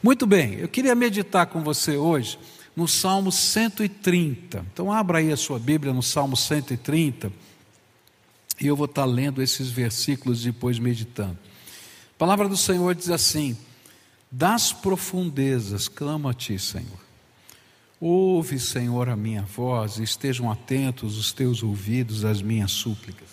Muito bem, eu queria meditar com você hoje no Salmo 130. Então abra aí a sua Bíblia no Salmo 130 e eu vou estar lendo esses versículos e depois meditando. A palavra do Senhor diz assim: das profundezas clamo a ti, Senhor. Ouve, Senhor, a minha voz, e estejam atentos os teus ouvidos às minhas súplicas.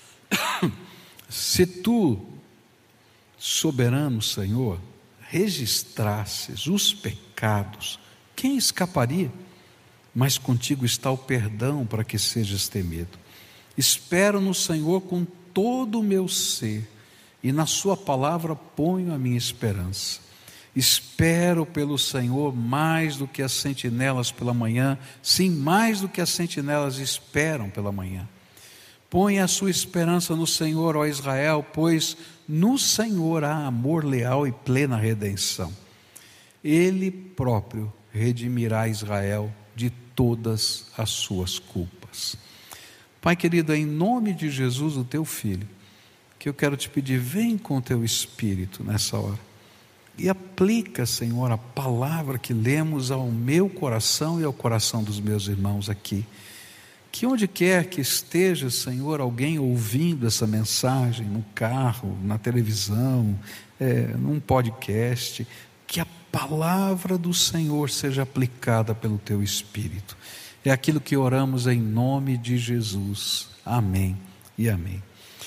Se tu, soberano Senhor, registrasses os pecados, quem escaparia? Mas contigo está o perdão para que sejas temido. Espero no Senhor com todo o meu ser, e na sua palavra ponho a minha esperança. Espero pelo Senhor mais do que as sentinelas pela manhã, sim, mais do que as sentinelas esperam pela manhã. Põe a sua esperança no Senhor, ó Israel, pois no Senhor há amor leal e plena redenção. Ele próprio redimirá Israel de todas as suas culpas. Pai querido, é em nome de Jesus, o teu Filho, que eu quero te pedir, vem com o teu Espírito nessa hora. E aplica, Senhor, a palavra que lemos ao meu coração e ao coração dos meus irmãos aqui. Que onde quer que esteja, Senhor, alguém ouvindo essa mensagem, no carro, na televisão, num podcast, que a palavra do Senhor seja aplicada pelo teu Espírito. É aquilo que oramos em nome de Jesus. Amém e amém.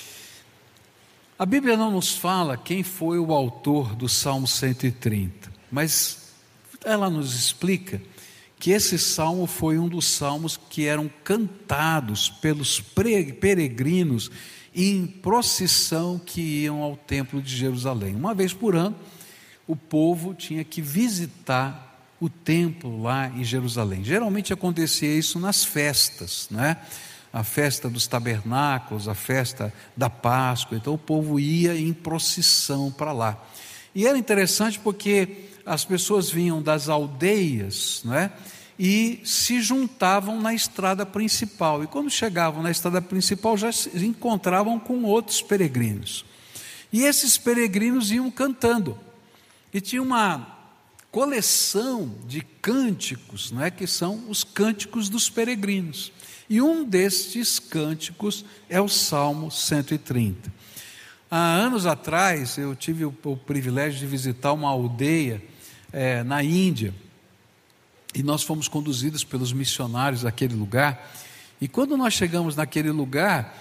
A Bíblia não nos fala quem foi o autor do Salmo 130, mas ela nos explica que esse salmo foi um dos salmos que eram cantados pelos peregrinos em procissão que iam ao templo de Jerusalém. Uma vez por ano, o povo tinha que visitar o templo lá em Jerusalém. Geralmente acontecia isso nas festas, né? A festa dos tabernáculos, a festa da Páscoa. Então o povo ia em procissão para lá. E era interessante porque as pessoas vinham das aldeias, não é? E se juntavam na estrada principal. E quando chegavam na estrada principal, já se encontravam com outros peregrinos. E esses peregrinos iam cantando. E tinha uma coleção de cânticos, não é? Que são os cânticos dos peregrinos. E um destes cânticos é o Salmo 130. Há anos atrás, eu tive o privilégio de visitar uma aldeia na Índia, e nós fomos conduzidos pelos missionários daquele lugar, e quando nós chegamos naquele lugar,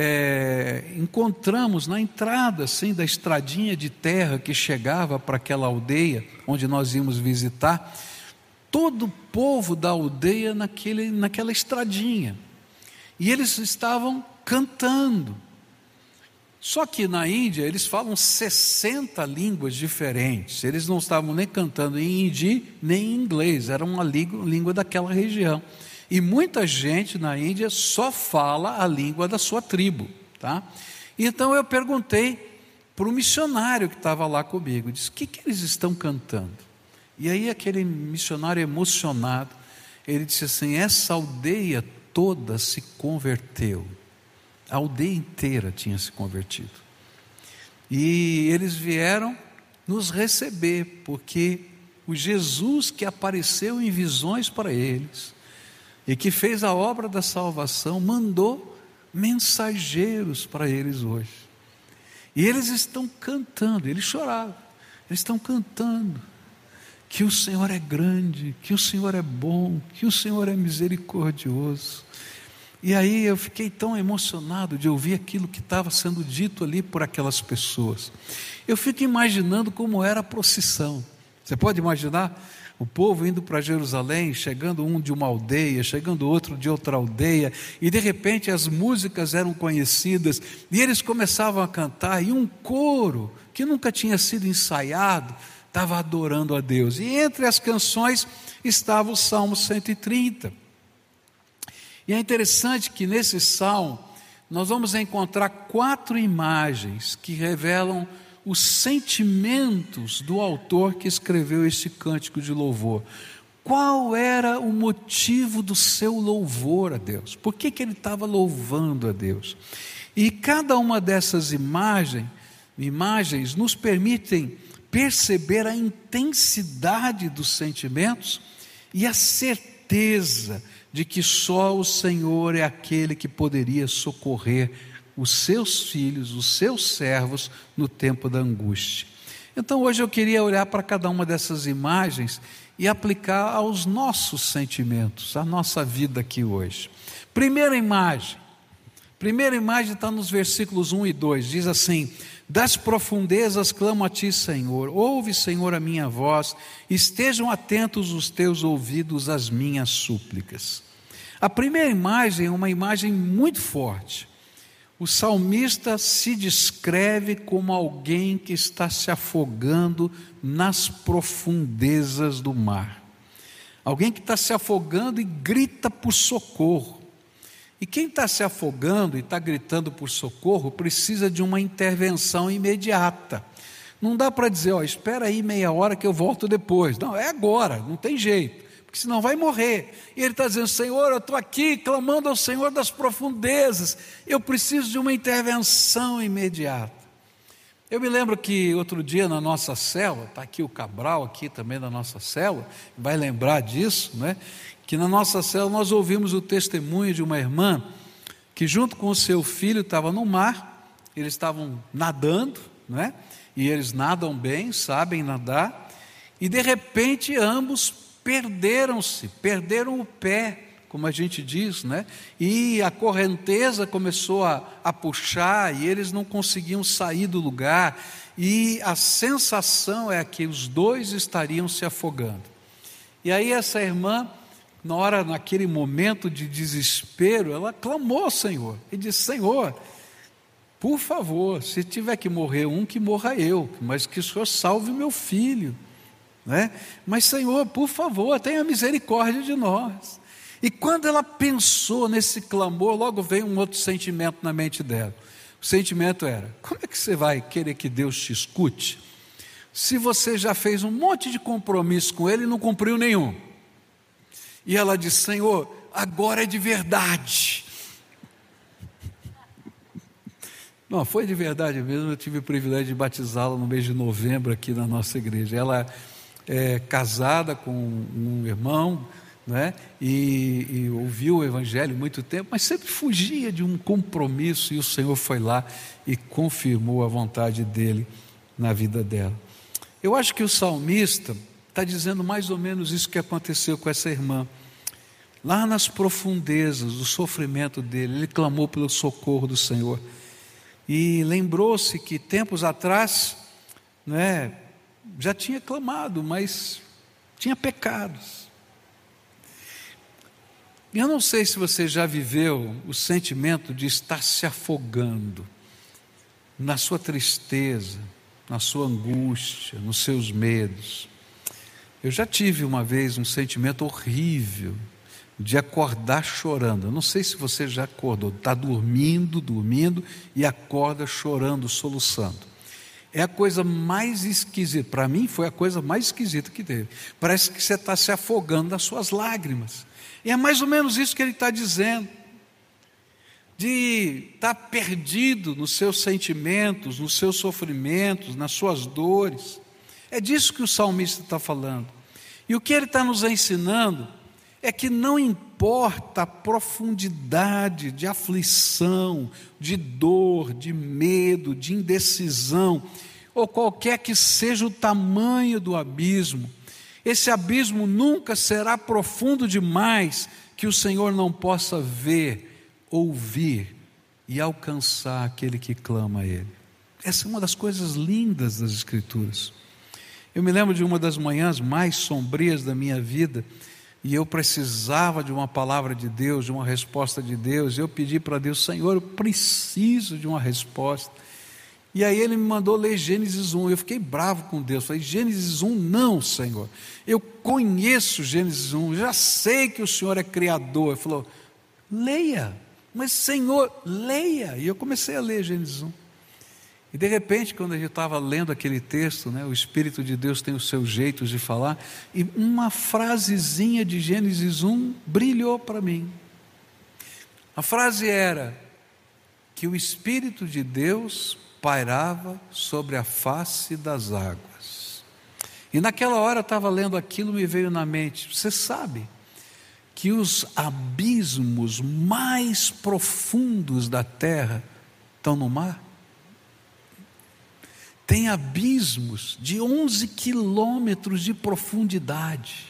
encontramos na entrada assim, da estradinha de terra que chegava para aquela aldeia, onde nós íamos visitar, todo o povo da aldeia naquela estradinha, e eles estavam cantando. Só que na Índia eles falam 60 línguas diferentes. Eles não estavam nem cantando em hindi nem em inglês, era uma língua daquela região. E muita gente na Índia só fala a língua da sua tribo, tá? Então eu perguntei para o missionário que estava lá comigo, disse: o que eles estão cantando? E aí aquele missionário emocionado, ele disse assim: essa aldeia toda se converteu. A aldeia inteira tinha se convertido. E eles vieram nos receber, porque o Jesus que apareceu em visões para eles, e que fez a obra da salvação, mandou mensageiros para eles hoje. E eles estão cantando, eles choraram, eles estão cantando que o Senhor é grande, que o Senhor é bom, que o Senhor é misericordioso. E aí eu fiquei tão emocionado de ouvir aquilo que estava sendo dito ali por aquelas pessoas. Eu fico imaginando como era a procissão. Você pode imaginar o povo indo para Jerusalém, chegando um de uma aldeia, chegando outro de outra aldeia, e de repente as músicas eram conhecidas, e eles começavam a cantar, e um coro que nunca tinha sido ensaiado estava adorando a Deus. E entre as canções estava o Salmo 130. E é interessante que nesse salmo nós vamos encontrar 4 imagens que revelam os sentimentos do autor que escreveu este cântico de louvor. Qual era o motivo do seu louvor a Deus? Por que ele estava louvando a Deus? E cada uma dessas imagens nos permitem perceber a intensidade dos sentimentos e a certeza de que só o Senhor é aquele que poderia socorrer os seus filhos, os seus servos, no tempo da angústia. Então hoje eu queria olhar para cada uma dessas imagens e aplicar aos nossos sentimentos, à nossa vida aqui hoje. Primeira imagem está nos versículos 1 e 2, diz assim: das profundezas clamo a ti, Senhor, ouve, Senhor, a minha voz, estejam atentos os teus ouvidos às minhas súplicas. A primeira imagem é uma imagem muito forte. O salmista se descreve como alguém que está se afogando nas profundezas do mar. Alguém que está se afogando e grita por socorro. E quem está se afogando e está gritando por socorro precisa de uma intervenção imediata. Não dá para dizer, espera aí meia hora que eu volto depois. Não, é agora, não tem jeito, porque senão vai morrer. E ele está dizendo, Senhor, eu estou aqui clamando ao Senhor das profundezas, eu preciso de uma intervenção imediata. Eu me lembro que outro dia na nossa célula, está aqui o Cabral aqui também da nossa célula, vai lembrar disso, né? Que na nossa célula nós ouvimos o testemunho de uma irmã que junto com o seu filho estava no mar, eles estavam nadando, né? E eles nadam bem, sabem nadar, e de repente ambos perderam o pé, como a gente diz, né? E a correnteza começou a puxar e eles não conseguiam sair do lugar, e a sensação é que os dois estariam se afogando. E aí essa irmã, naquele momento de desespero, ela clamou ao Senhor e disse, Senhor, por favor, se tiver que morrer um, que morra eu, mas que o Senhor salve meu filho, né? Mas Senhor, por favor, tenha misericórdia de nós. E quando ela pensou nesse clamor, logo veio um outro sentimento na mente dela. O sentimento era, como é que você vai querer que Deus te escute, se você já fez um monte de compromisso com Ele e não cumpriu nenhum? E ela disse, Senhor, agora é de verdade. Não, foi de verdade mesmo. Eu tive o privilégio de batizá-la no mês de novembro aqui na nossa igreja. Ela é casada com um irmão, né? E ouviu o evangelho muito tempo, mas sempre fugia de um compromisso, e o Senhor foi lá e confirmou a vontade dele na vida dela. Eu acho que o salmista está dizendo mais ou menos isso que aconteceu com essa irmã. Lá nas profundezas do sofrimento dele, ele clamou pelo socorro do Senhor. E lembrou-se que tempos atrás, né, já tinha clamado, mas tinha pecados. E eu não sei se você já viveu o sentimento de estar se afogando na sua tristeza, na sua angústia, nos seus medos. Eu já tive uma vez um sentimento horrível de acordar chorando. Eu não sei se você já acordou, está dormindo e acorda chorando, soluçando. É a coisa mais esquisita, para mim foi a coisa mais esquisita que teve. Parece que você está se afogando nas suas lágrimas. E é mais ou menos isso que ele está dizendo. De estar perdido nos seus sentimentos, nos seus sofrimentos, nas suas dores. É disso que o salmista está falando. E o que ele está nos ensinando é que não importa a profundidade de aflição, de dor, de medo, de indecisão, ou qualquer que seja o tamanho do abismo, esse abismo nunca será profundo demais que o Senhor não possa ver, ouvir e alcançar aquele que clama a Ele. Essa é uma das coisas lindas das Escrituras. Eu me lembro de uma das manhãs mais sombrias da minha vida, e eu precisava de uma palavra de Deus, de uma resposta de Deus, e eu pedi para Deus, Senhor, eu preciso de uma resposta. E aí Ele me mandou ler Gênesis 1, eu fiquei bravo com Deus, falei, Gênesis 1 não, Senhor, eu conheço Gênesis 1, já sei que o Senhor é Criador. Ele falou, leia, mas Senhor, leia. E eu comecei a ler Gênesis 1. E de repente, quando eu estava lendo aquele texto, né, o Espírito de Deus tem os seus jeitos de falar, e uma frasezinha de Gênesis 1 brilhou para mim. A frase era que o Espírito de Deus pairava sobre a face das águas. E naquela hora eu estava lendo aquilo, me veio na mente: você sabe que os abismos mais profundos da terra estão no mar? Tem abismos de 11 quilômetros de profundidade.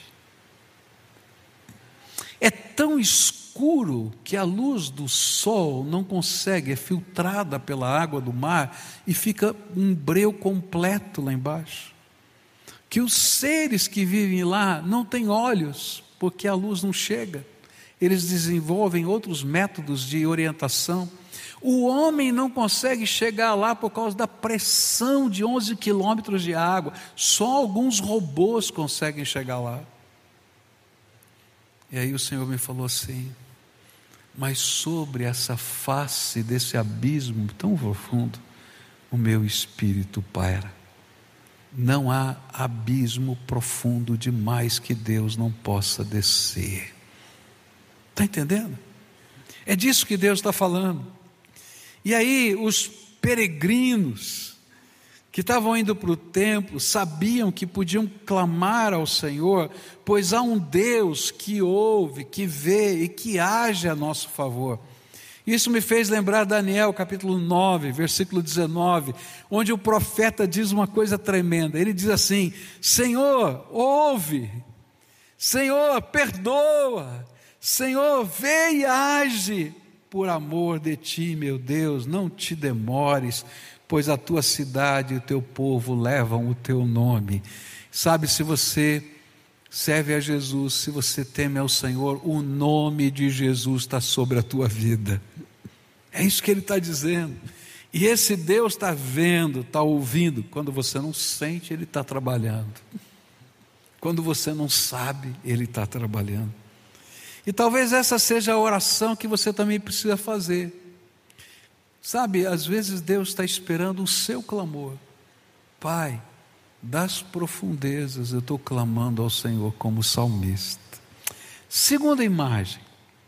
É tão escuro que a luz do sol não consegue, é filtrada pela água do mar e fica um breu completo lá embaixo. Que os seres que vivem lá não têm olhos, porque a luz não chega. Eles desenvolvem outros métodos de orientação. O homem não consegue chegar lá por causa da pressão de 11 quilômetros de água. Só alguns robôs conseguem chegar lá. E aí o Senhor me falou assim: mas sobre essa face desse abismo tão profundo, o meu espírito paira. Não há abismo profundo demais que Deus não possa descer. Está entendendo? É disso que Deus está falando. E aí os peregrinos que estavam indo para o templo sabiam que podiam clamar ao Senhor, pois há um Deus que ouve, que vê e que age a nosso favor. Isso me fez lembrar Daniel capítulo 9, versículo 19, onde o profeta diz uma coisa tremenda. Ele diz assim: Senhor, ouve, Senhor, perdoa, Senhor, vê e age, por amor de ti, meu Deus, não te demores, pois a tua cidade e o teu povo levam o teu nome. Sabe, se você serve a Jesus, se você teme ao Senhor, o nome de Jesus está sobre a tua vida. É isso que Ele está dizendo. E esse Deus está vendo, está ouvindo. Quando você não sente, Ele está trabalhando. Quando você não sabe, Ele está trabalhando. E talvez essa seja a oração que você também precisa fazer. Sabe, às vezes Deus está esperando o seu clamor. Pai, das profundezas eu estou clamando ao Senhor como salmista. Segunda imagem,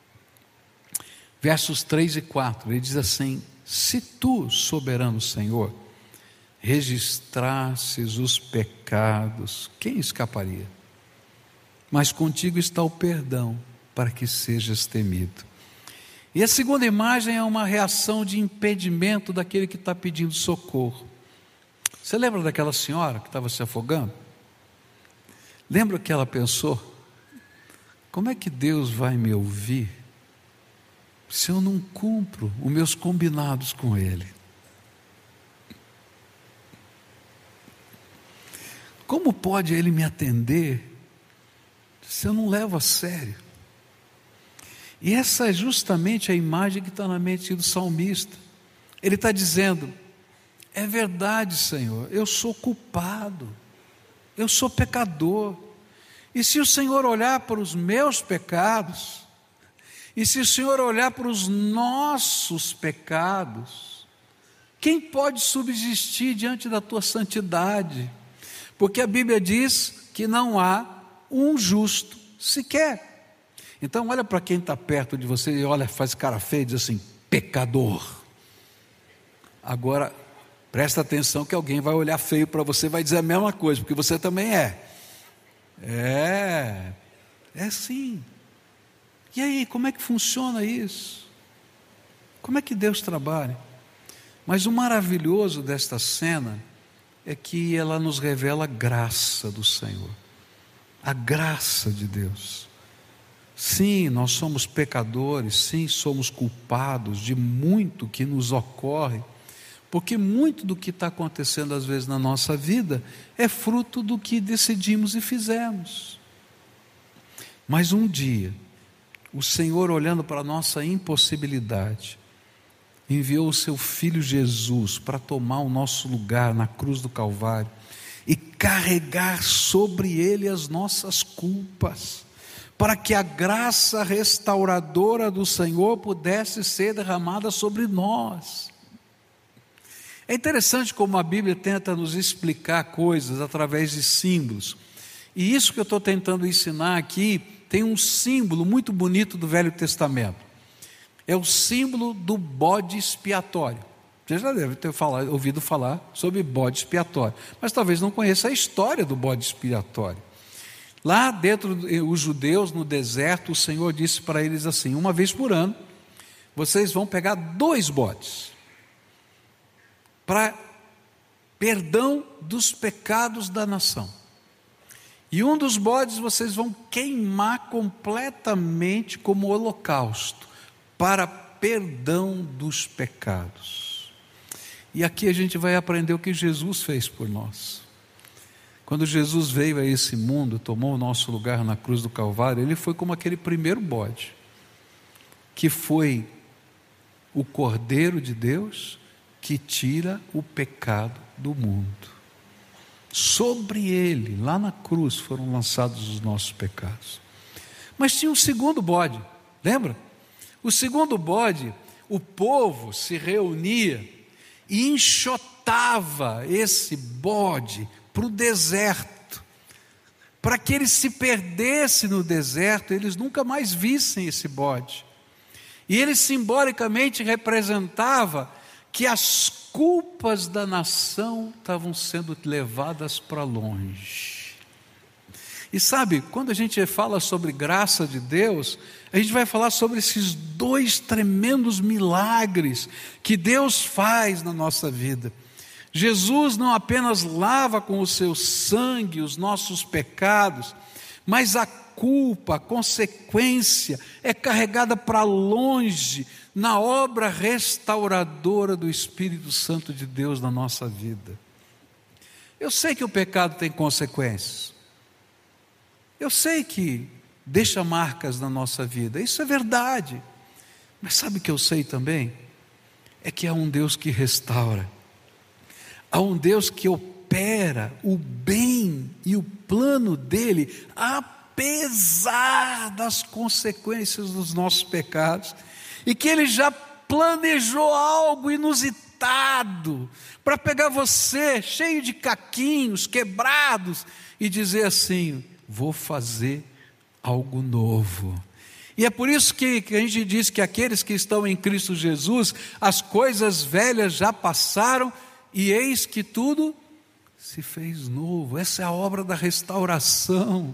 versos 3 e 4, ele diz assim: se tu, soberano Senhor, registrasses os pecados, quem escaparia? Mas contigo está o perdão, para que sejas temido. E a segunda imagem é uma reação de impedimento daquele que está pedindo socorro. Você lembra daquela senhora que estava se afogando? Lembra que ela pensou: como é que Deus vai me ouvir se eu não cumpro os meus combinados com Ele? Como pode Ele me atender se eu não levo a sério? E essa é justamente a imagem que está na mente do salmista. Ele está dizendo: é verdade, Senhor, eu sou culpado, eu sou pecador, e se o Senhor olhar para os meus pecados, e se o Senhor olhar para os nossos pecados, quem pode subsistir diante da tua santidade? Porque a Bíblia diz que não há um justo sequer. Então olha para quem está perto de você e olha, faz cara feia e diz assim: pecador. Agora presta atenção que alguém vai olhar feio para você e vai dizer a mesma coisa, porque você também é. É sim. E aí, como é que funciona isso? Como é que Deus trabalha? Mas o maravilhoso desta cena é que ela nos revela a graça do Senhor, a graça de Deus. Sim, nós somos pecadores, sim, somos culpados de muito que nos ocorre, porque muito do que está acontecendo às vezes na nossa vida é fruto do que decidimos e fizemos. Mas um dia, o Senhor, olhando para a nossa impossibilidade, enviou o seu Filho Jesus para tomar o nosso lugar na cruz do Calvário e carregar sobre Ele as nossas culpas, para que a graça restauradora do Senhor pudesse ser derramada sobre nós. É interessante como a Bíblia tenta nos explicar coisas através de símbolos, e isso que eu estou tentando ensinar aqui tem um símbolo muito bonito do Velho Testamento. É o símbolo do bode expiatório. Você já deve ter ouvido falar sobre bode expiatório, mas talvez não conheça a história do bode expiatório. Lá dentro, os judeus no deserto, o Senhor disse para eles assim: uma vez por ano, vocês vão pegar 2 bodes, para perdão dos pecados da nação. E um dos bodes vocês vão queimar completamente como holocausto, para perdão dos pecados. E aqui a gente vai aprender o que Jesus fez por nós. Quando Jesus veio a esse mundo, tomou o nosso lugar na cruz do Calvário, ele foi como aquele primeiro bode, que foi o Cordeiro de Deus, que tira o pecado do mundo. Sobre ele, lá na cruz, foram lançados os nossos pecados. Mas tinha um segundo bode, lembra? O segundo bode, o povo se reunia e enxotava esse bode para o deserto, para que ele se perdesse no deserto, eles nunca mais vissem esse bode. E ele simbolicamente representava que as culpas da nação estavam sendo levadas para longe. E sabe, quando a gente fala sobre graça de Deus, a gente vai falar sobre esses 2 tremendos milagres que Deus faz na nossa vida. Jesus não apenas lava com o seu sangue os nossos pecados, mas a culpa, a consequência é carregada para longe na obra restauradora do Espírito Santo de Deus na nossa vida. Eu sei que o pecado tem consequências. Eu sei que deixa marcas na nossa vida, isso é verdade. Mas sabe o que eu sei também? É que há um Deus que restaura. Há um Deus que opera o bem e o plano dele, apesar das consequências dos nossos pecados, e que ele já planejou algo inusitado, para pegar você cheio de caquinhos, quebrados, e dizer assim: vou fazer algo novo. E é por isso que a gente diz que aqueles que estão em Cristo Jesus, as coisas velhas já passaram, e eis que tudo se fez novo. Essa é a obra da restauração.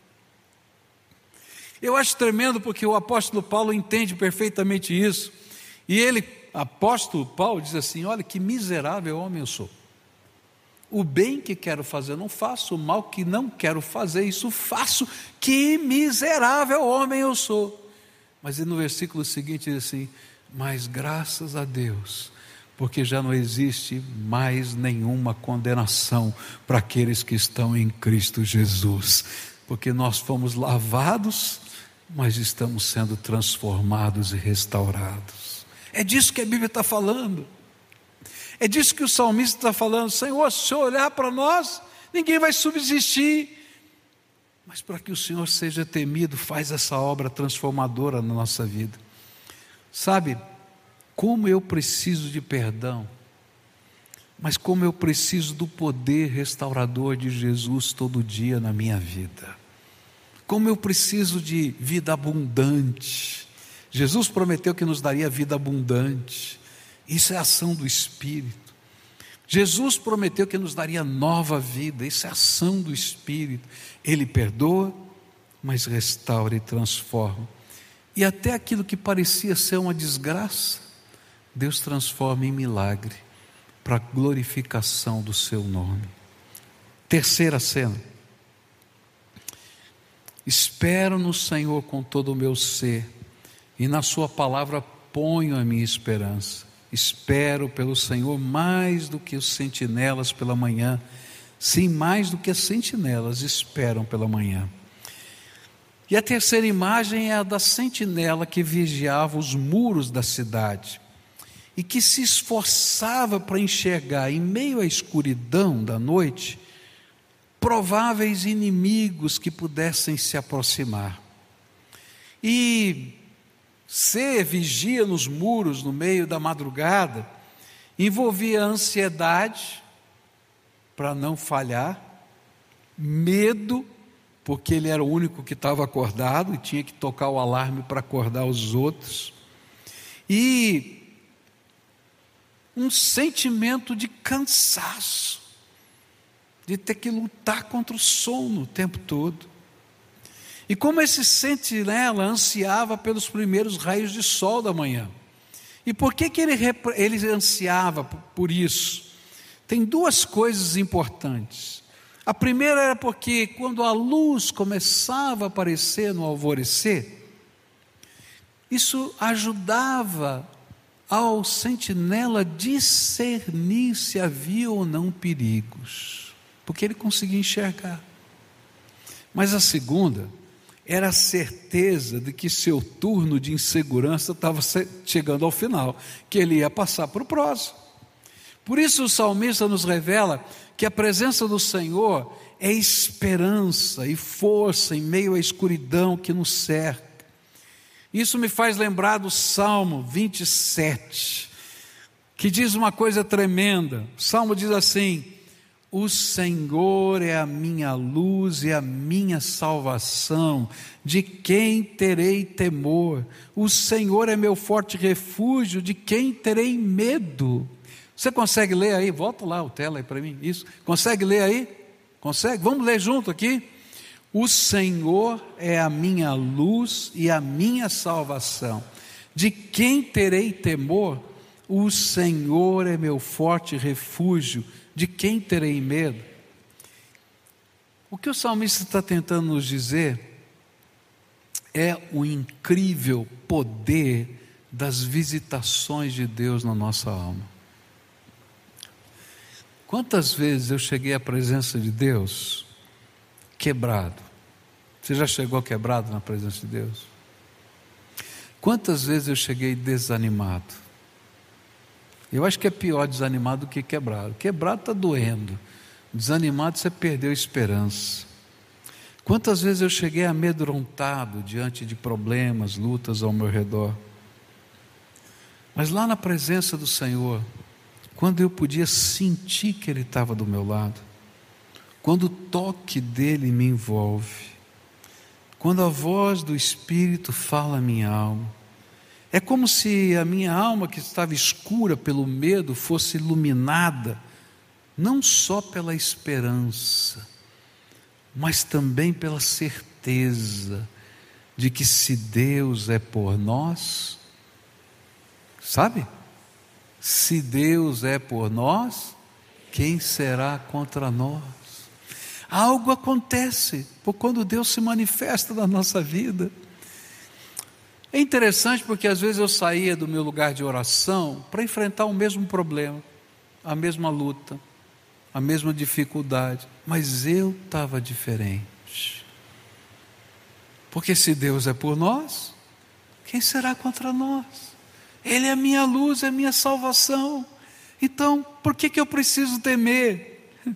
Eu acho tremendo porque o apóstolo Paulo entende perfeitamente isso. E ele, apóstolo Paulo, diz assim: olha que miserável homem eu sou. O bem que quero fazer não faço, o mal que não quero fazer, isso faço, que miserável homem eu sou. Mas no versículo seguinte diz assim: mas graças a Deus, porque já não existe mais nenhuma condenação para aqueles que estão em Cristo Jesus, porque nós fomos lavados, mas estamos sendo transformados e restaurados. É disso que a Bíblia está falando. É disso que o salmista está falando: Senhor, se o Senhor olhar para nós, ninguém vai subsistir. Mas para que o Senhor seja temido, faz essa obra transformadora na nossa vida. Sabe, como eu preciso de perdão, mas como eu preciso do poder restaurador de Jesus todo dia na minha vida. Como eu preciso de vida abundante. Jesus prometeu que nos daria vida abundante. Isso é ação do Espírito. Jesus prometeu que nos daria nova vida. Isso é ação do Espírito. Ele perdoa, mas restaura e transforma. E até aquilo que parecia ser uma desgraça, Deus transforma em milagre, para a glorificação do seu nome. Terceira cena: espero no Senhor com todo o meu ser, e na sua palavra ponho a minha esperança. Espero pelo Senhor mais do que os sentinelas pela manhã. Sim, mais do que as sentinelas esperam pela manhã. E a terceira imagem é a da sentinela que vigiava os muros da cidade e que se esforçava para enxergar, em meio à escuridão da noite, prováveis inimigos que pudessem se aproximar. E ser vigia nos muros no meio da madrugada envolvia ansiedade para não falhar, medo, porque ele era o único que estava acordado e tinha que tocar o alarme para acordar os outros, e um sentimento de cansaço, de ter que lutar contra o sono o tempo todo. E como esse sentinela ansiava pelos primeiros raios de sol da manhã. E por que ele ansiava por isso? Tem duas coisas importantes. A primeira era porque quando a luz começava a aparecer no alvorecer, isso ajudava ao sentinela discernir se havia ou não perigos, porque ele conseguia enxergar. Mas a segunda era a certeza de que seu turno de insegurança estava chegando ao final, que ele ia passar para o próximo. Por isso o salmista nos revela que a presença do Senhor é esperança e força em meio à escuridão que nos cerca. Isso me faz lembrar do Salmo 27, que diz uma coisa tremenda. O Salmo diz assim: o Senhor é a minha luz e a minha salvação, de quem terei temor? O Senhor é meu forte refúgio, de quem terei medo? Você consegue ler aí? Volta lá o tela aí para mim. Isso. Consegue ler aí? Consegue? Vamos ler junto aqui? O Senhor é a minha luz e a minha salvação. De quem terei temor? O Senhor é meu forte refúgio. De quem terei medo? O que o salmista está tentando nos dizer é o incrível poder das visitações de Deus na nossa alma. Quantas vezes eu cheguei à presença de Deus quebrado? Você já chegou quebrado na presença de Deus? Quantas vezes eu cheguei desanimado? Eu acho que é pior desanimado do que quebrado. Quebrado está doendo. Desanimado você perdeu a esperança. Quantas vezes eu cheguei amedrontado diante de problemas, lutas ao meu redor. Mas lá na presença do Senhor, quando eu podia sentir que Ele estava do meu lado, quando o toque dEle me envolve, quando a voz do Espírito fala a minha alma, é como se a minha alma, que estava escura pelo medo, fosse iluminada, não só pela esperança, mas também pela certeza de que se Deus é por nós, sabe? Se Deus é por nós, quem será contra nós? Algo acontece por quando Deus se manifesta na nossa vida. É interessante porque às vezes eu saía do meu lugar de oração para enfrentar o mesmo problema, a mesma luta, a mesma dificuldade, mas eu estava diferente. Porque se Deus é por nós, quem será contra nós? Ele é a minha luz, é a minha salvação. Então, por que eu preciso temer?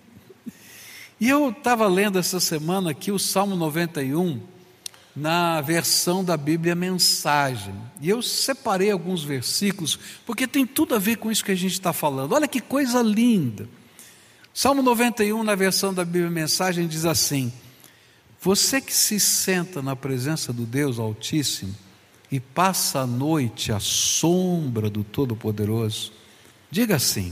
E eu estava lendo essa semana aqui o Salmo 91, na versão da Bíblia Mensagem. E eu separei alguns versículos, porque tem tudo a ver com isso que a gente está falando. Olha que coisa linda. Salmo 91, na versão da Bíblia Mensagem, diz assim: você que se senta na presença do Deus Altíssimo e passa a noite à sombra do Todo-Poderoso, diga assim: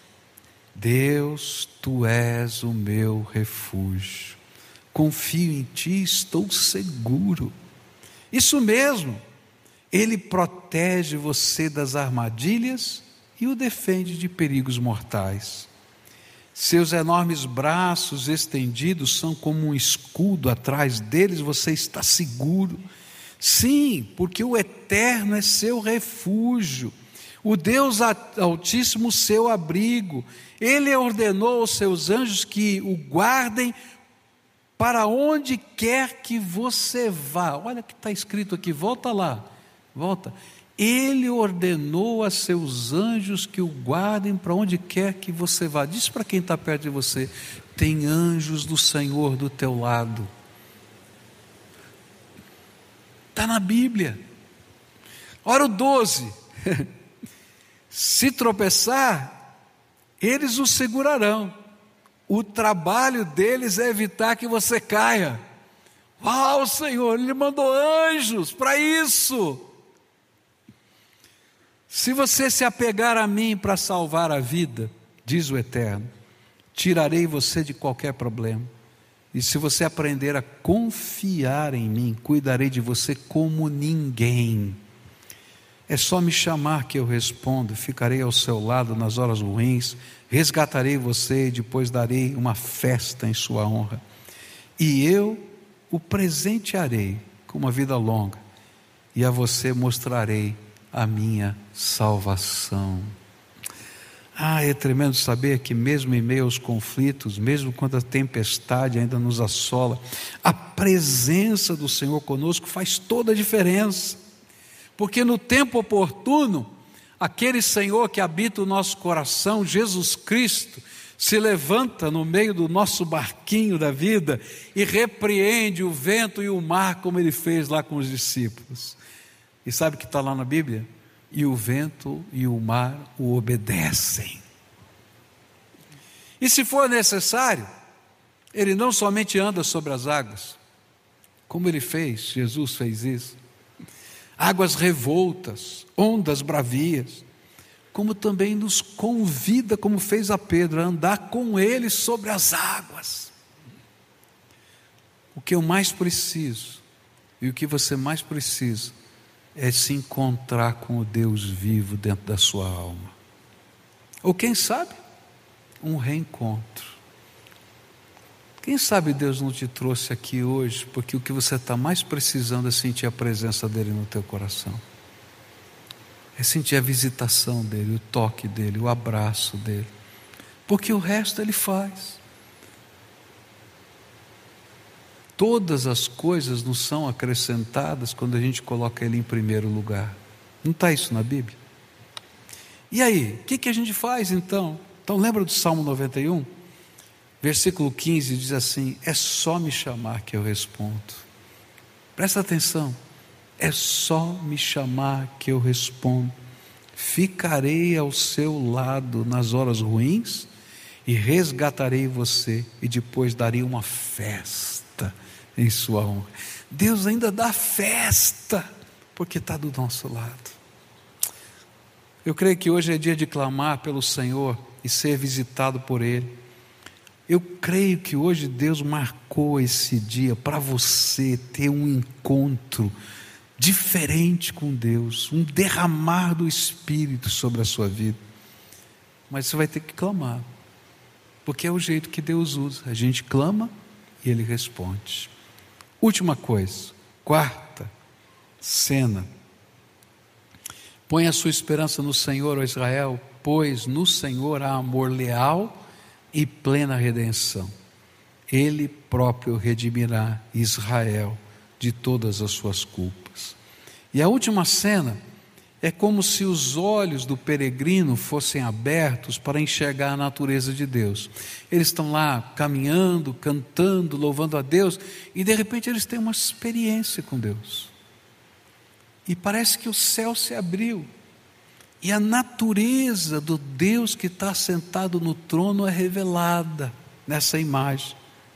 Deus, Tu és o meu refúgio, confio em Ti, estou seguro. Isso mesmo, Ele protege você das armadilhas e o defende de perigos mortais. Seus enormes braços estendidos são como um escudo, atrás deles você está seguro. Sim, porque o Eterno é seu refúgio, o Deus Altíssimo seu abrigo. Ele ordenou aos seus anjos que o guardem para onde quer que você vá. Olha o que está escrito aqui, volta lá, volta. Ele ordenou a seus anjos que o guardem para onde quer que você vá. Diz para quem está perto de você: tem anjos do Senhor do teu lado. Está na Bíblia. Ora o 12. Se tropeçar, eles o segurarão. O trabalho deles é evitar que você caia. Uau, Senhor, Ele mandou anjos para isso. Se você se apegar a mim para salvar a vida, diz o Eterno, tirarei você de qualquer problema. E se você aprender a confiar em mim, cuidarei de você como ninguém. É só me chamar que eu respondo, ficarei ao seu lado nas horas ruins, resgatarei você e depois darei uma festa em sua honra. E eu o presentearei com uma vida longa, e a você mostrarei a minha salvação. É tremendo saber que mesmo em meio aos conflitos, mesmo quando a tempestade ainda nos assola, a presença do Senhor conosco faz toda a diferença, porque no tempo oportuno, aquele Senhor que habita o nosso coração, Jesus Cristo, se levanta no meio do nosso barquinho da vida e repreende o vento e o mar, como ele fez lá com os discípulos. E sabe o que está lá na Bíblia? E o vento e o mar o obedecem. E se for necessário, ele não somente anda sobre as águas, como ele fez, Jesus fez isso, águas revoltas, ondas bravias, como também nos convida, como fez a Pedro, a andar com ele sobre as águas. O que eu mais preciso, e o que você mais precisa, é se encontrar com o Deus vivo dentro da sua alma. Ou quem sabe, um reencontro. Quem sabe Deus não te trouxe aqui hoje, porque o que você está mais precisando é sentir a presença dEle no teu coração. É sentir a visitação dEle, o toque dEle, o abraço dEle. Porque o resto Ele faz. Todas as coisas nos são acrescentadas quando a gente coloca Ele em primeiro lugar. Não está isso na Bíblia? E aí, o que a gente faz então? Então lembra do Salmo 91? Versículo 15 diz assim: é só me chamar que eu respondo. Presta atenção, é só me chamar que eu respondo. Ficarei ao seu lado nas horas ruins e resgatarei você e depois darei uma festa em sua honra. Deus ainda dá festa, porque está do nosso lado. Eu creio que hoje é dia de clamar pelo Senhor e ser visitado por Ele. Eu creio que hoje Deus marcou esse dia para você ter um encontro diferente com Deus, um derramar do Espírito sobre a sua vida. Mas você vai ter que clamar, porque é o jeito que Deus usa. A gente clama e Ele responde. Última coisa, quarta cena. Põe a sua esperança no Senhor, ó Israel, pois no Senhor há amor leal e plena redenção. Ele próprio redimirá Israel de todas as suas culpas. E a última cena é como se os olhos do peregrino fossem abertos para enxergar a natureza de Deus. Eles estão lá caminhando, cantando, louvando a Deus, e de repente eles têm uma experiência com Deus. E parece que o céu se abriu, e a natureza do Deus que está sentado no trono é revelada nessa imagem.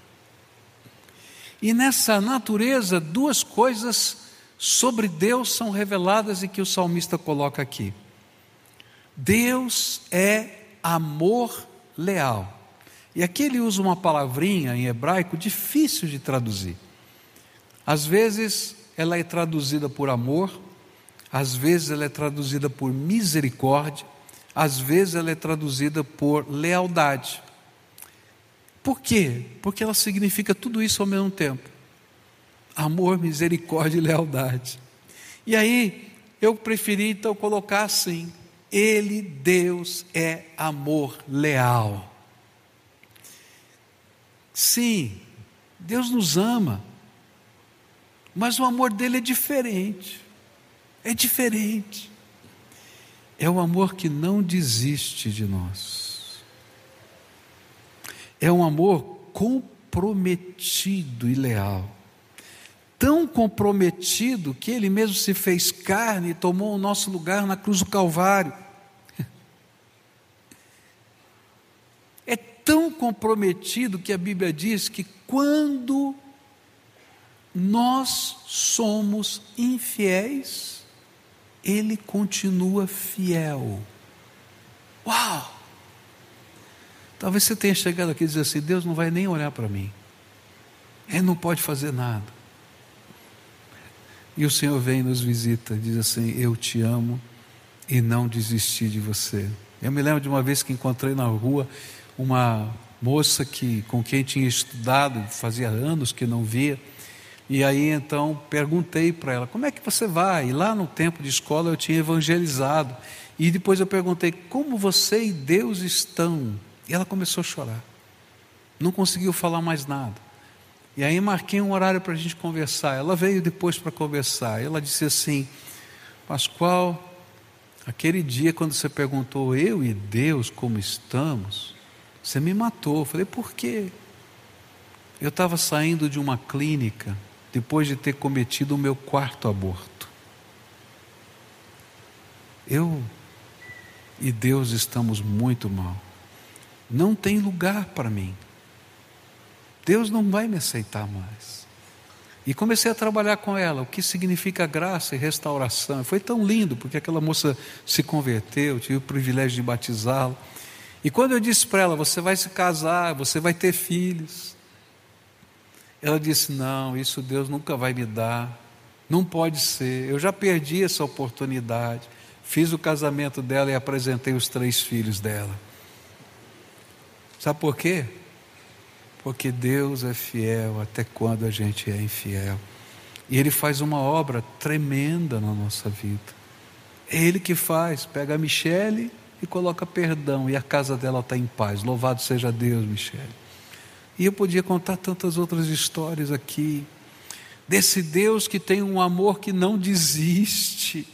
E nessa natureza, duas coisas sobre Deus são reveladas e que o salmista coloca aqui. Deus é amor leal. E aqui ele usa uma palavrinha em hebraico difícil de traduzir. Às vezes ela é traduzida por amor, às vezes ela é traduzida por misericórdia, às vezes ela é traduzida por lealdade. Por quê? Porque ela significa tudo isso ao mesmo tempo. Amor, misericórdia e lealdade. E aí, eu preferi então colocar assim: Ele, Deus, é amor leal. Sim, Deus nos ama, mas o amor dele é diferente. É diferente. É o amor que não desiste de nós. É um amor comprometido e leal. Tão comprometido que Ele mesmo se fez carne e tomou o nosso lugar na cruz do Calvário. É tão comprometido que a Bíblia diz que quando nós somos infiéis, Ele continua fiel. Uau! Talvez você tenha chegado aqui e dizer assim: Deus não vai nem olhar para mim, Ele não pode fazer nada. E o Senhor vem e nos visita, diz assim: eu te amo e não desisti de você. Eu me lembro de uma vez que encontrei na rua uma moça com quem tinha estudado, fazia anos que não via, e aí então perguntei para ela: como é que você vai? E lá no tempo de escola eu tinha evangelizado, e depois eu perguntei: como você e Deus estão? E ela começou a chorar, não conseguiu falar mais nada. E aí marquei um horário para a gente conversar. Ela veio depois para conversar. Ela disse assim: Pascoal, aquele dia quando você perguntou eu e Deus como estamos, você me matou. Eu falei: por quê? Eu estava saindo de uma clínica depois de ter cometido o meu 4º aborto. Eu e Deus estamos muito mal. Não tem lugar para mim. Deus não vai me aceitar mais. E comecei a trabalhar com ela, o que significa graça e restauração. Foi tão lindo, porque aquela moça se converteu, tive o privilégio de batizá-la. E quando eu disse para ela: você vai se casar, você vai ter filhos, ela disse: não, isso Deus nunca vai me dar, não pode ser, eu já perdi essa oportunidade. Fiz o casamento dela e apresentei os 3 filhos dela. Sabe por quê? Porque Deus é fiel até quando a gente é infiel. E Ele faz uma obra tremenda na nossa vida. É Ele que faz. Pega a Michele e coloca perdão, e a casa dela está em paz. Louvado seja Deus, Michele. E eu podia contar tantas outras histórias aqui, desse Deus que tem um amor que não desiste.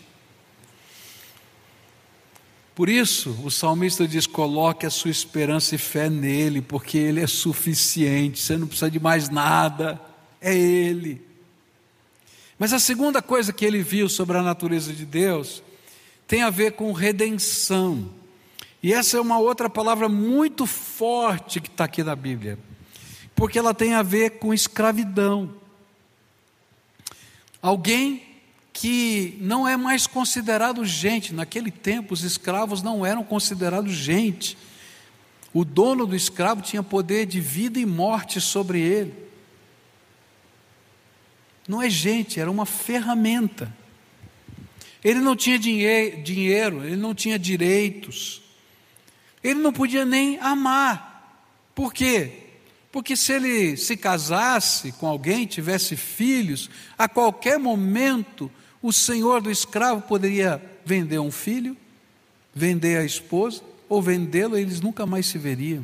Por isso, o salmista diz: coloque a sua esperança e fé nele, porque Ele é suficiente, você não precisa de mais nada, é Ele. Mas a segunda coisa que ele viu sobre a natureza de Deus tem a ver com redenção. E essa é uma outra palavra muito forte que está aqui na Bíblia, porque ela tem a ver com escravidão. Alguém que não é mais considerado gente. Naquele tempo os escravos não eram considerados gente. O dono do escravo tinha poder de vida e morte sobre ele. Não é gente, era uma ferramenta. Ele não tinha dinheiro, ele não tinha direitos, ele não podia nem amar. Por quê? Porque se ele se casasse com alguém, tivesse filhos, a qualquer momento o senhor do escravo poderia vender um filho, vender a esposa, ou vendê-lo, e eles nunca mais se veriam.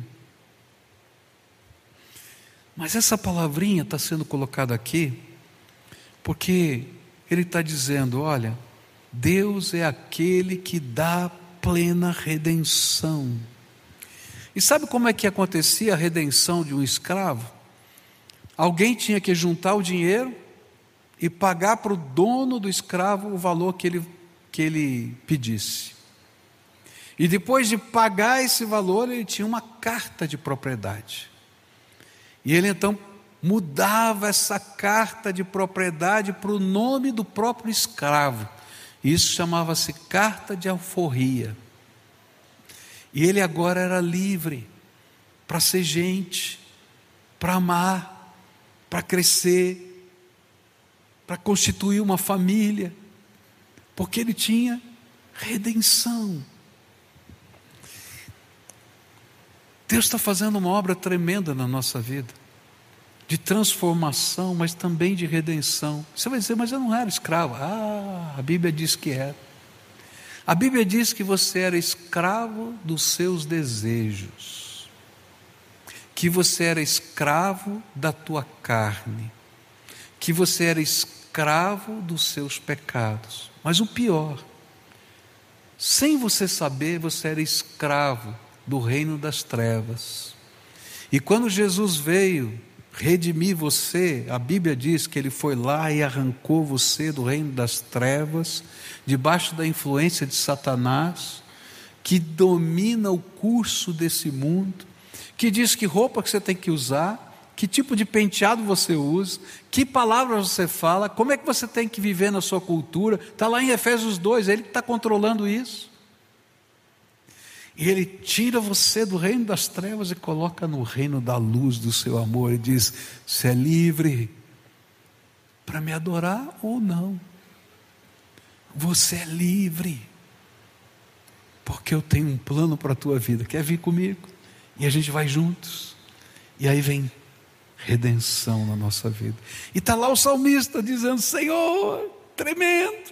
Mas essa palavrinha está sendo colocada aqui, porque ele está dizendo: olha, Deus é aquele que dá plena redenção. E sabe como é que acontecia a redenção de um escravo? Alguém tinha que juntar o dinheiro e pagar para o dono do escravo o valor que ele pedisse. E depois de pagar esse valor, ele tinha uma carta de propriedade. E ele então mudava essa carta de propriedade para o nome do próprio escravo. Isso chamava-se carta de alforria. E ele agora era livre para ser gente, para amar, para crescer, para constituir uma família, porque ele tinha redenção. Deus está fazendo uma obra tremenda na nossa vida, de transformação, mas também de redenção. Você vai dizer: mas eu não era escravo. A Bíblia diz que era. A Bíblia diz que você era escravo dos seus desejos, que você era escravo da tua carne, que você era escravo dos seus pecados. Mas o pior, sem você saber, você era escravo do reino das trevas. E quando Jesus veio redimir você, a Bíblia diz que Ele foi lá e arrancou você do reino das trevas, debaixo da influência de Satanás, que domina o curso desse mundo, que diz que roupa que você tem que usar, que tipo de penteado você usa, que palavras você fala, como é que você tem que viver na sua cultura. Está lá em Efésios 2, Ele que está controlando isso. E Ele tira você do reino das trevas e coloca no reino da luz do seu amor. E diz: você é livre para me adorar ou não. Você é livre, porque eu tenho um plano para a tua vida. Quer vir comigo? E a gente vai juntos. E aí vem redenção na nossa vida. E está lá o salmista dizendo: Senhor, tremendo.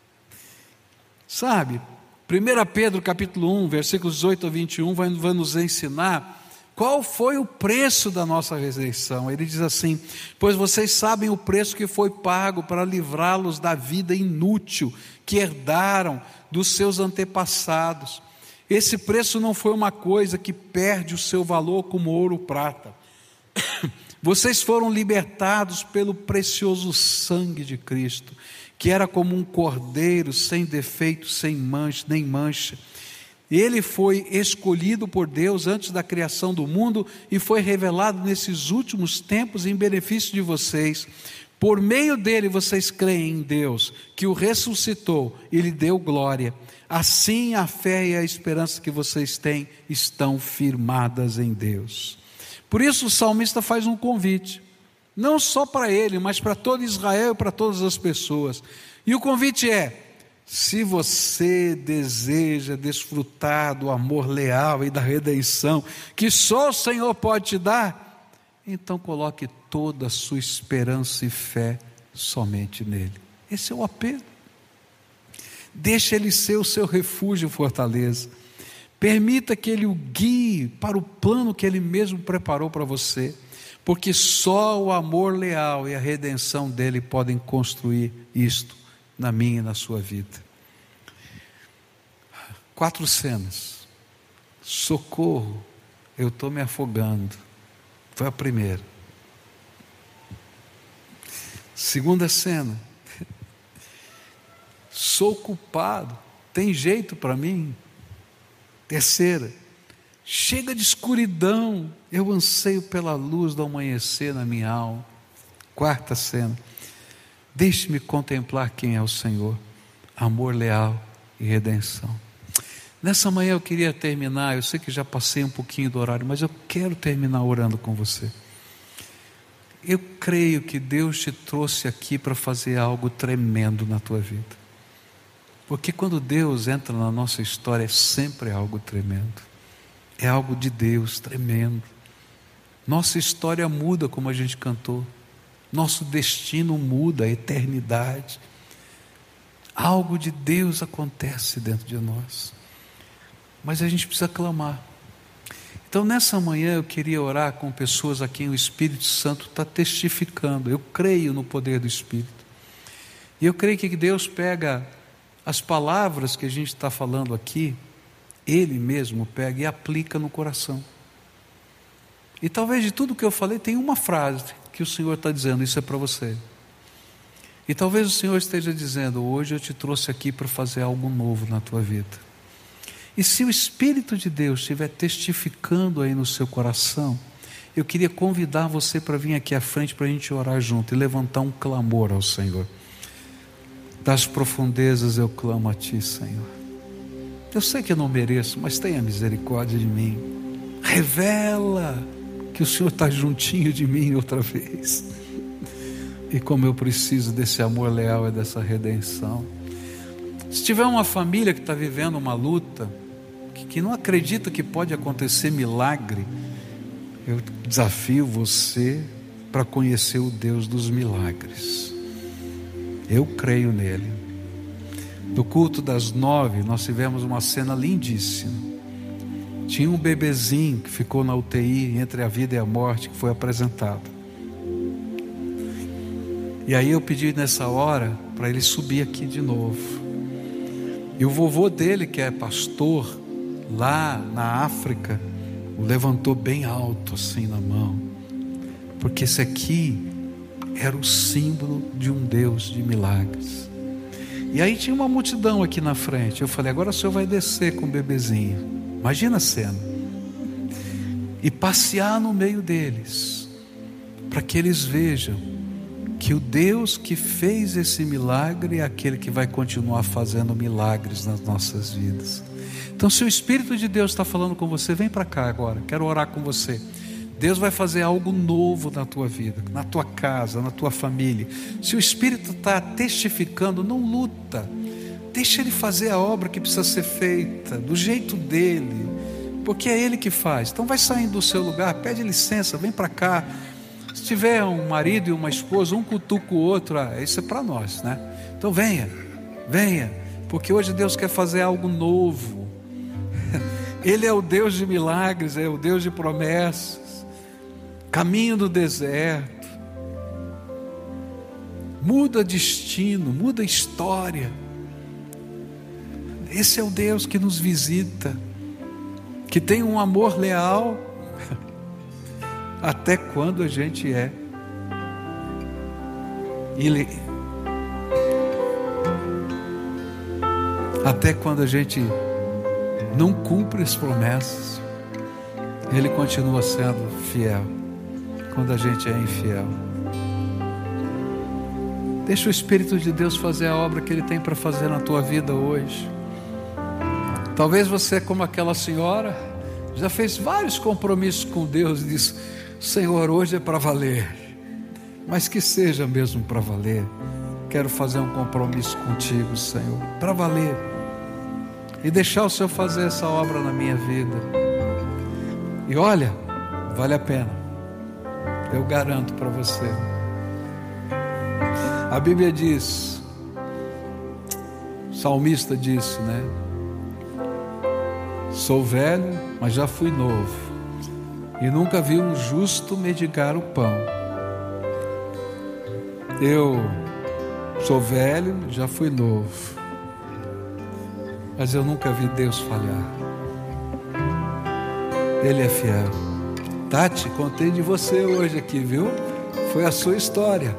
Sabe, 1 Pedro capítulo 1, versículos 18 a 21, vai nos ensinar qual foi o preço da nossa redenção. Ele diz assim: pois vocês sabem o preço que foi pago para livrá-los da vida inútil que herdaram dos seus antepassados. Esse preço não foi uma coisa que perde o seu valor como ouro ou prata. Vocês foram libertados pelo precioso sangue de Cristo, que era como um cordeiro sem defeito, sem mancha, nem mancha. Ele foi escolhido por Deus antes da criação do mundo e foi revelado nesses últimos tempos em benefício de vocês. Por meio dele vocês creem em Deus, que o ressuscitou e lhe deu glória. Assim a fé e a esperança que vocês têm estão firmadas em Deus. Por isso o salmista faz um convite, não só para ele, mas para todo Israel e para todas as pessoas. E o convite é: se você deseja desfrutar do amor leal e da redenção que só o Senhor pode te dar, então coloque toda a sua esperança e fé somente nele. Esse é o apelo. Deixe ele ser o seu refúgio e fortaleza. Permita que ele o guie para o plano que ele mesmo preparou para você, porque só o amor leal e a redenção dele podem construir isto na minha e na sua vida. 4 cenas. Socorro, eu estou me afogando. Foi a primeira. Segunda cena. Sou culpado. Tem jeito para mim? Terceira. Chega de escuridão. Eu anseio pela luz do amanhecer na minha alma. Quarta cena. Deixe-me contemplar quem é o Senhor. Amor leal e redenção. Nessa manhã eu queria terminar, eu sei que já passei um pouquinho do horário, mas eu quero terminar orando com você. Eu creio que Deus te trouxe aqui para fazer algo tremendo na tua vida. Porque quando Deus entra na nossa história, é sempre algo tremendo. É algo de Deus tremendo. Nossa história muda, como a gente cantou. Nosso destino muda, a eternidade. Algo de Deus acontece dentro de nós. Mas a gente precisa clamar. Então nessa manhã eu queria orar com pessoas a quem o Espírito Santo está testificando. Eu creio no poder do Espírito. E eu creio que Deus pega as palavras que a gente está falando aqui, Ele mesmo pega e aplica no coração. E talvez de tudo que eu falei, tem uma frase que o Senhor está dizendo: isso é para você. E talvez o Senhor esteja dizendo: hoje eu te trouxe aqui para fazer algo novo na tua vida. E se o Espírito de Deus estiver testificando aí no seu coração, eu queria convidar você para vir aqui à frente para a gente orar junto e levantar um clamor ao Senhor. Das profundezas eu clamo a Ti, Senhor. Eu sei que eu não mereço, mas tenha misericórdia de mim. Revela que o Senhor está juntinho de mim outra vez. E como eu preciso desse amor leal e dessa redenção. Se tiver uma família que está vivendo uma luta, que não acredita que pode acontecer milagre, eu desafio você para conhecer o Deus dos milagres. Eu creio nele. No culto das 9, nós tivemos uma cena lindíssima. Tinha um bebezinho que ficou na UTI entre a vida e a morte, que foi apresentado. E aí eu pedi nessa hora para ele subir aqui de novo. E o vovô dele, que é pastor lá na África, o levantou bem alto assim na mão, porque esse aqui era o símbolo de um Deus de milagres. E aí tinha uma multidão aqui na frente. Eu falei: agora o senhor vai descer com o bebezinho. Imagina a cena. E passear no meio deles. para que eles vejam que o Deus que fez esse milagre é aquele que vai continuar fazendo milagres nas nossas vidas. Então, se o Espírito de Deus está falando com você, vem para cá agora, quero orar com você. Deus vai fazer algo novo na tua vida, na tua casa, na tua família. Se o Espírito está testificando, não luta, deixa Ele fazer a obra que precisa ser feita, do jeito dEle, porque é Ele que faz. Então vai saindo do seu lugar, pede licença, vem para cá. Se tiver um marido e uma esposa, um cutuca o outro, isso é para nós, né? Então venha, porque hoje Deus quer fazer algo novo. Ele é o Deus de milagres, é o Deus de promessas. Caminho do deserto, muda destino, muda história. Esse é o Deus que nos visita, que tem um amor leal até quando a gente é. Até quando a gente não cumpre as promessas, Ele continua sendo fiel quando a gente é infiel. Deixa o Espírito de Deus fazer a obra que Ele tem para fazer na tua vida hoje. Talvez você, como aquela senhora, já fez vários compromissos com Deus e diz: Senhor, hoje é para valer, mas que seja mesmo para valer. Quero fazer um compromisso contigo, Senhor, para valer, e deixar o Senhor fazer essa obra na minha vida. E olha, vale a pena, eu garanto para você. A Bíblia diz, o salmista disse, né? Sou velho, mas já fui novo, e nunca vi um justo mendigar o pão. Eu sou velho, já fui novo, mas eu nunca vi Deus falhar. Ele é fiel. Tati, contei de você hoje aqui, viu? Foi a sua história.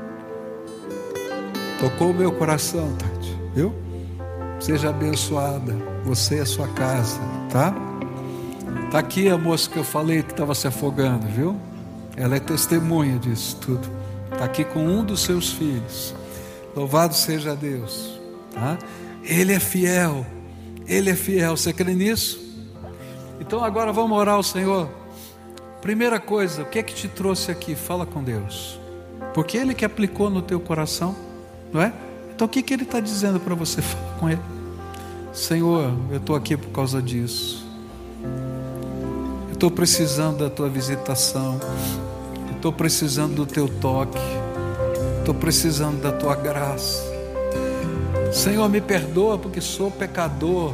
Tocou o meu coração, Tati, viu? Seja abençoada, você e a sua casa, tá? Tá aqui a moça que eu falei que estava se afogando, viu? Ela é testemunha disso tudo. Tá aqui com um dos seus filhos. Louvado seja Deus, tá? Ele é fiel, Ele é fiel. Você crê nisso? Então agora vamos orar ao Senhor. Primeira coisa, o que é que te trouxe aqui? Fala com Deus, porque Ele que aplicou no teu coração, não é? Então o que Ele está dizendo para você? Fala com Ele. Senhor, eu estou aqui por causa disso. Eu estou precisando da tua visitação. Eu estou precisando do teu toque. Estou precisando da tua graça. Senhor, me perdoa porque sou pecador.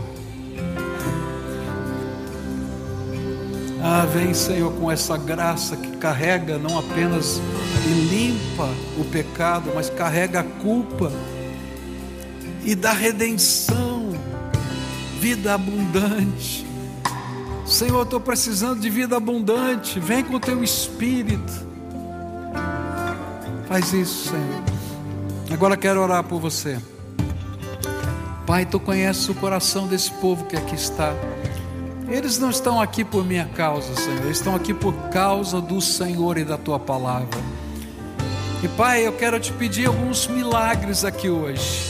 Vem, Senhor, com essa graça que carrega não apenas e limpa o pecado, mas carrega a culpa e dá redenção, vida abundante. Senhor, eu estou precisando de vida abundante. Vem com o teu Espírito. Faz isso, Senhor. Agora quero orar por você. Pai, tu conheces o coração desse povo que aqui está. Eles não estão aqui por minha causa, Senhor. Eles estão aqui por causa do Senhor e da tua palavra. E Pai, eu quero te pedir alguns milagres aqui hoje.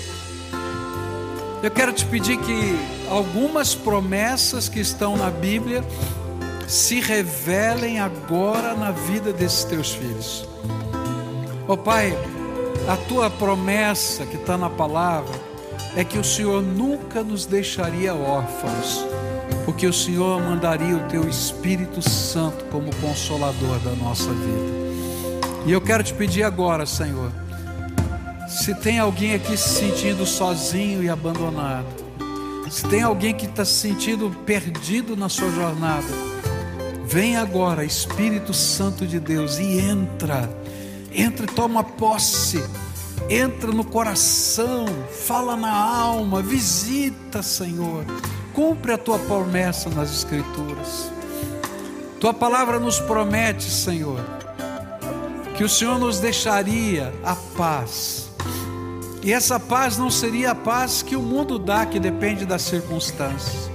Eu quero te pedir que algumas promessas que estão na Bíblia se revelem agora na vida desses teus filhos. Ó Pai, a tua promessa que está na palavra é que o Senhor nunca nos deixaria órfãos, porque o Senhor mandaria o teu Espírito Santo como consolador da nossa vida. E eu quero te pedir agora, Senhor, se tem alguém aqui se sentindo sozinho e abandonado, se tem alguém que está se sentindo perdido na sua jornada, vem agora, Espírito Santo de Deus, e entra e toma posse, entra no coração, fala na alma, visita, Senhor, cumpre a tua promessa nas Escrituras. Tua palavra nos promete, Senhor, que o Senhor nos deixaria a paz, e essa paz não seria a paz que o mundo dá, que depende das circunstâncias,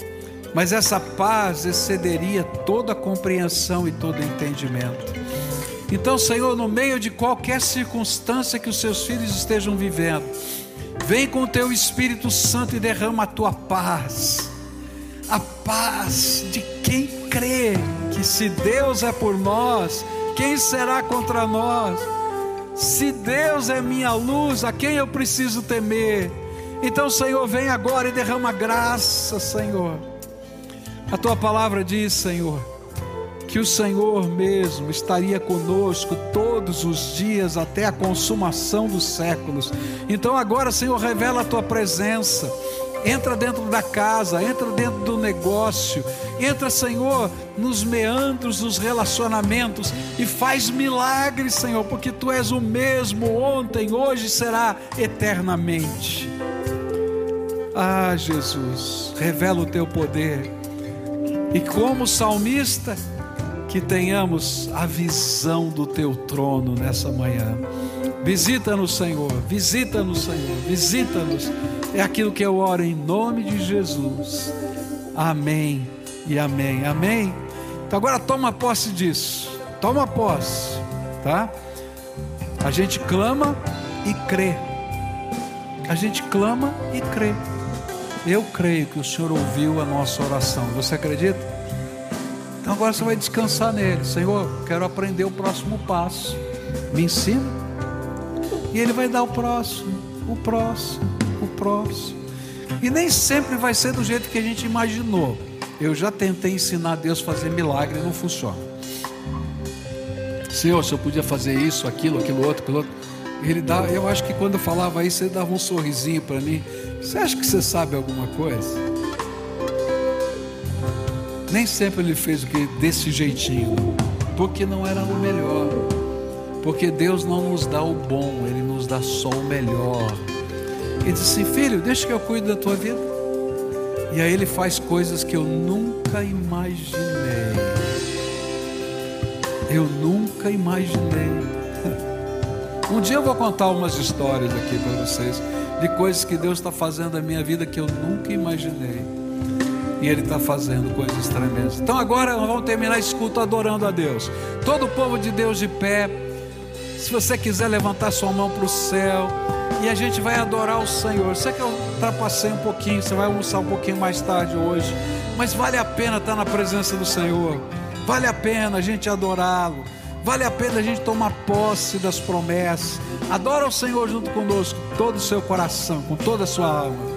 mas essa paz excederia toda a compreensão e todo entendimento. Então, Senhor, no meio de qualquer circunstância que os seus filhos estejam vivendo, vem com o teu Espírito Santo e derrama a tua paz, a paz de quem crê que se Deus é por nós, quem será contra nós? Se Deus é minha luz, a quem eu preciso temer? Então, Senhor, vem agora e derrama graça, Senhor. A tua palavra diz, Senhor, que o Senhor mesmo estaria conosco todos os dias até a consumação dos séculos. Então agora, Senhor, revela a tua presença. Entra dentro da casa, entra dentro do negócio, entra, Senhor, nos meandros dos relacionamentos e faz milagres, Senhor, porque Tu és o mesmo ontem, hoje, será eternamente. Ah, Jesus, revela o Teu poder, e como salmista, que tenhamos a visão do Teu trono nessa manhã. Visita-nos, Senhor, visita-nos, Senhor, visita-nos. É aquilo que eu oro em nome de Jesus. Amém e amém, amém. Então agora toma posse disso, toma posse, tá? A gente clama e crê. A gente clama e crê. Eu creio que o Senhor ouviu a nossa oração. Você acredita? Então agora você vai descansar nele. Senhor, quero aprender o próximo passo. Me ensina. E Ele vai dar o próximo, o próximo, o próximo. E nem sempre vai ser do jeito que a gente imaginou. Eu já tentei ensinar Deus a fazer milagre e não funciona. Senhor, se eu podia fazer isso, aquilo outro. Ele dá, eu acho que quando eu falava isso, ele dava um sorrisinho para mim. Você acha que você sabe alguma coisa? Nem sempre ele fez o que desse jeitinho, porque não era o melhor. Porque Deus não nos dá o bom, Ele nos dá só o melhor. Ele diz assim: filho, deixa que eu cuido da tua vida. E aí Ele faz coisas que eu nunca imaginei. Eu nunca imaginei. Um dia eu vou contar umas histórias aqui para vocês, de coisas que Deus está fazendo na minha vida que eu nunca imaginei. E Ele está fazendo coisas tremendas. Então agora nós vamos terminar esse culto adorando a Deus. Todo o povo de Deus de pé. Se você quiser levantar sua mão para o céu, e a gente vai adorar o Senhor. Sei que eu ultrapassei um pouquinho, você vai almoçar um pouquinho mais tarde hoje, mas vale a pena estar na presença do Senhor. Vale a pena a gente adorá-lo. Vale a pena a gente tomar posse das promessas. Adora o Senhor junto conosco, todo o seu coração, com toda a sua alma.